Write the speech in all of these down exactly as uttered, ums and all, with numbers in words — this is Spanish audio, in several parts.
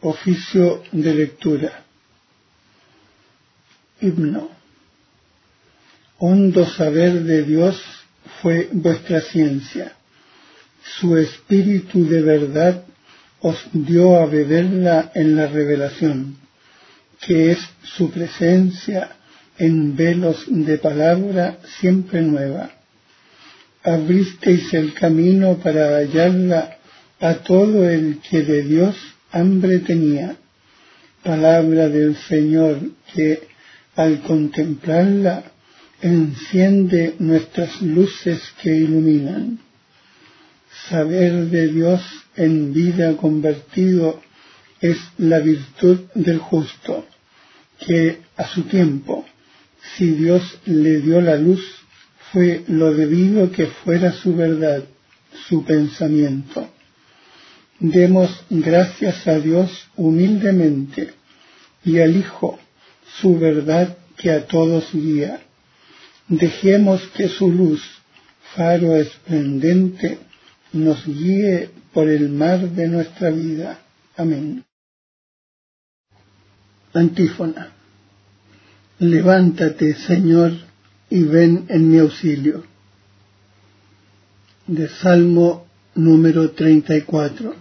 Oficio de lectura. Himno. Hondo saber de Dios fue vuestra ciencia. Su espíritu de verdad os dio a beberla en la revelación, que es su presencia en velos de palabra siempre nueva. Abristeis el camino para hallarla a todo el que de Dios hambre tenía. Palabra del Señor que, al contemplarla, enciende nuestras luces que iluminan. Saber de Dios en vida convertido es la virtud del justo, que a su tiempo, si Dios le dio la luz, fue lo debido que fuera su verdad, su pensamiento. Demos gracias a Dios humildemente y al Hijo, su verdad que a todos guía. Dejemos que su luz, faro esplendente, nos guíe por el mar de nuestra vida. Amén. Antífona. Levántate, Señor, y ven en mi auxilio. De Salmo número treinta y cuatro.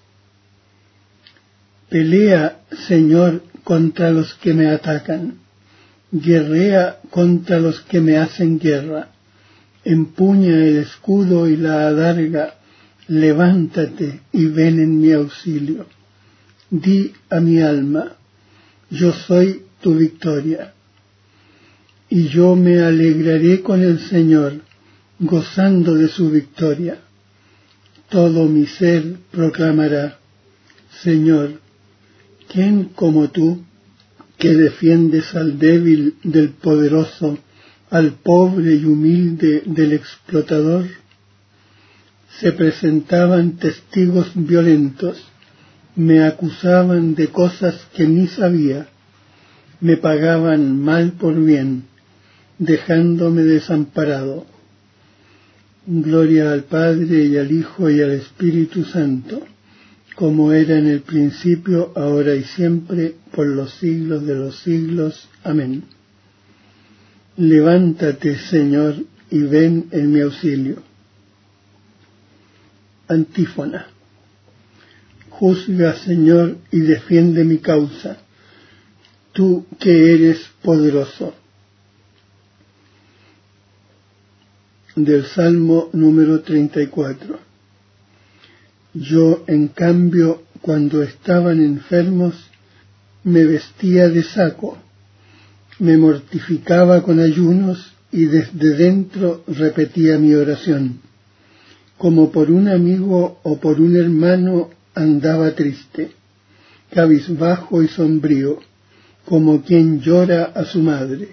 Pelea, Señor, contra los que me atacan. Guerrea contra los que me hacen guerra. Empuña el escudo y la adarga. Levántate y ven en mi auxilio. Di a mi alma, yo soy tu victoria. Y yo me alegraré con el Señor, gozando de su victoria. Todo mi ser proclamará, Señor, ¿quién como tú, que defiendes al débil del poderoso, al pobre y humilde del explotador? Se presentaban testigos violentos, me acusaban de cosas que ni sabía, me pagaban mal por bien, dejándome desamparado. Gloria al Padre y al Hijo y al Espíritu Santo, como era en el principio, ahora y siempre, por los siglos de los siglos. Amén. Levántate, Señor, y ven en mi auxilio. Antífona. Juzga, Señor, y defiende mi causa, tú que eres poderoso. Del Salmo número treinta y cuatro. Yo, en cambio, cuando estaban enfermos, me vestía de saco, me mortificaba con ayunos y desde dentro repetía mi oración. Como por un amigo o por un hermano andaba triste, cabizbajo y sombrío, como quien llora a su madre.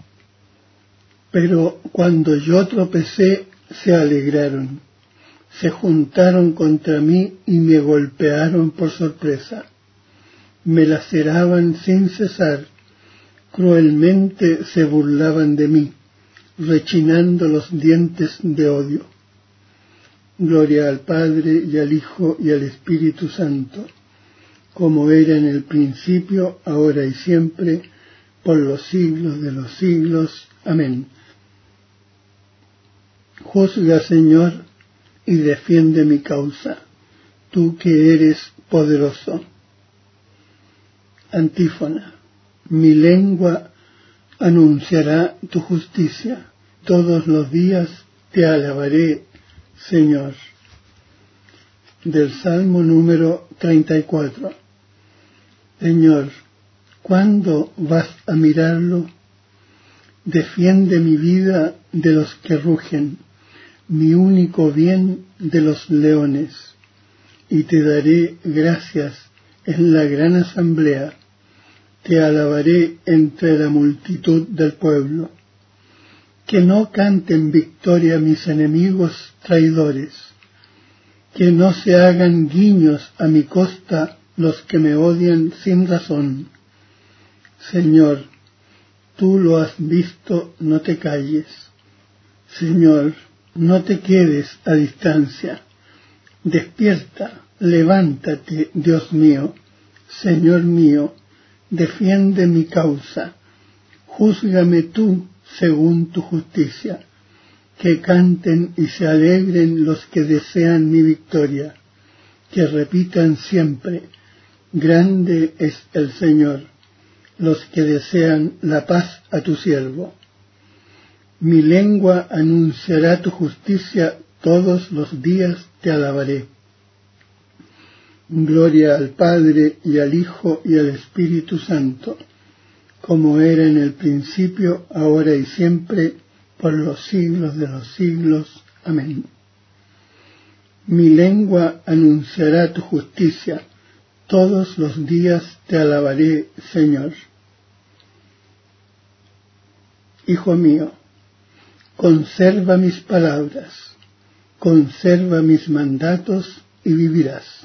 Pero cuando yo tropecé, se alegraron. Se juntaron contra mí y me golpearon por sorpresa. Me laceraban sin cesar, cruelmente se burlaban de mí, rechinando los dientes de odio. Gloria al Padre y al Hijo y al Espíritu Santo, como era en el principio, ahora y siempre, por los siglos de los siglos. Amén. Juzga, Señor, y defiende mi causa, tú que eres poderoso. Antífona. Mi lengua anunciará tu justicia, todos los días te alabaré, Señor. Del Salmo número treinta y cuatro. Señor, ¿cuándo vas a mirarlo? Defiende mi vida de los que rugen, mi único bien de los leones, y te daré gracias en la gran asamblea, te alabaré entre la multitud del pueblo. Que no canten victoria mis enemigos traidores, que no se hagan guiños a mi costa los que me odian sin razón. Señor, tú lo has visto, no te calles. Señor, no te quedes a distancia. Despierta, levántate, Dios mío, Señor mío, defiende mi causa, júzgame tú según tu justicia, que canten y se alegren los que desean mi victoria, que repitan siempre, grande es el Señor, los que desean la paz a tu siervo. Mi lengua anunciará tu justicia, todos los días te alabaré. Gloria al Padre, y al Hijo, y al Espíritu Santo, como era en el principio, ahora y siempre, por los siglos de los siglos. Amén. Mi lengua anunciará tu justicia, todos los días te alabaré, Señor. Hijo mío, conserva mis palabras, conserva mis mandatos y vivirás.